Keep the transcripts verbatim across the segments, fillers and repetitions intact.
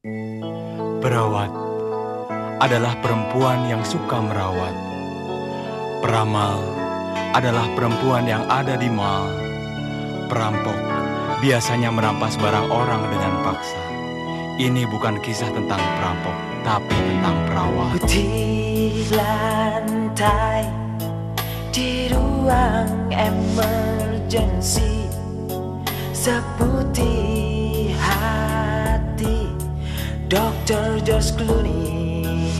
Perawat adalah perempuan yang suka merawat. Peramal adalah perempuan yang ada di mal. Perampok biasanya merampas barang orang dengan paksa. Ini bukan kisah tentang perampok, tapi tentang perawat. Putih lantai di ruang emergency, seputih hati dokter George Clooney.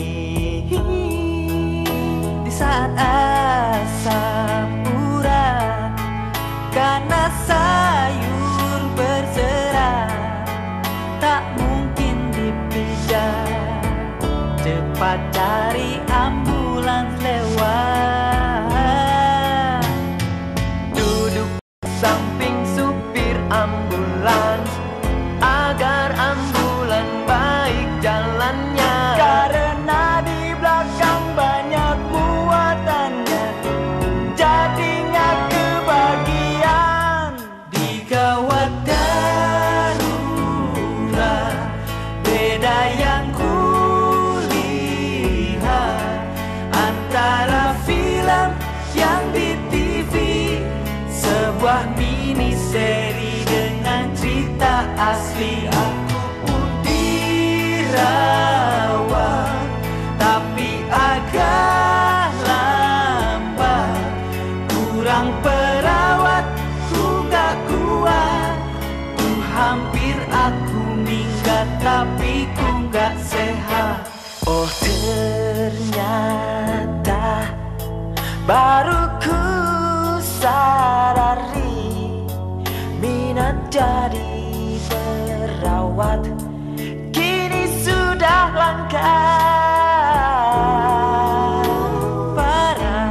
Di saat asap urat karena sayur berserah, tak mungkin dipijak, cepat cari ambulans lewat. Duduk samping supir ambulans agar ambulan baik jalannya, karena di belakang banyak muatannya, jadinya kebagian. Di gawat darurat beda yang kulihat antara film yang di T V, sebuah mini seri dengan cerita asli. Aku pun dirawat, tapi agak lambat. Kurang perawat, ku gak kuat. Ku hampir aku minggat, tapi ku gak sehat. Oh ternyata baru ku sadari, minat jadi perawat kini sudah langka. Para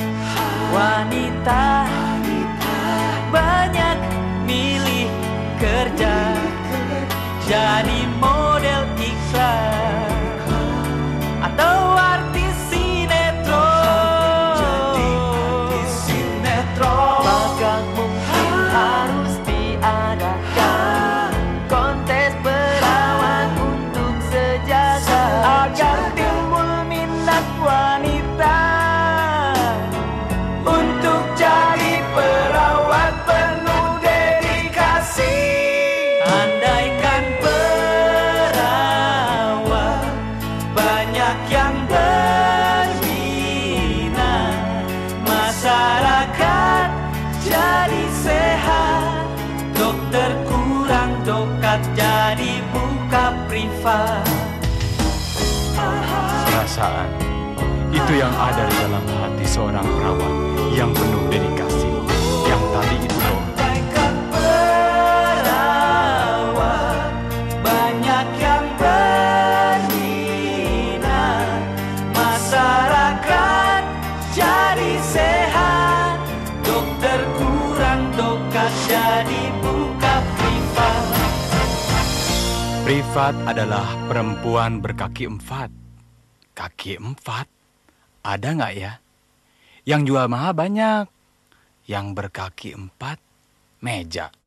wanita banyak milih kerja jadi model iklan atau artis sinetron. Jadi artis sinetron, bahkan mungkin harus diadakan kontes perawat untuk sejagat, agar timbul minat wanita untuk jadi perawat penuh dedikasi. Andaikan perawat banyak yang berminat, masyarakat jadi sehat, dokter kurang dokat jadi buka privat. Perasaan itu yang ada di dalam hati seorang perawat yang penuh dedikasi. Yang tadi itu loh. Andaikan perawat banyak yang berminat, masyarakat jadi sehat, dokter kurang dokat jadi buka privat. Privat adalah perempuan berkaki empat. Kaki empat? Ada nggak ya? Yang jual mahal banyak. Yang berkaki empat, meja.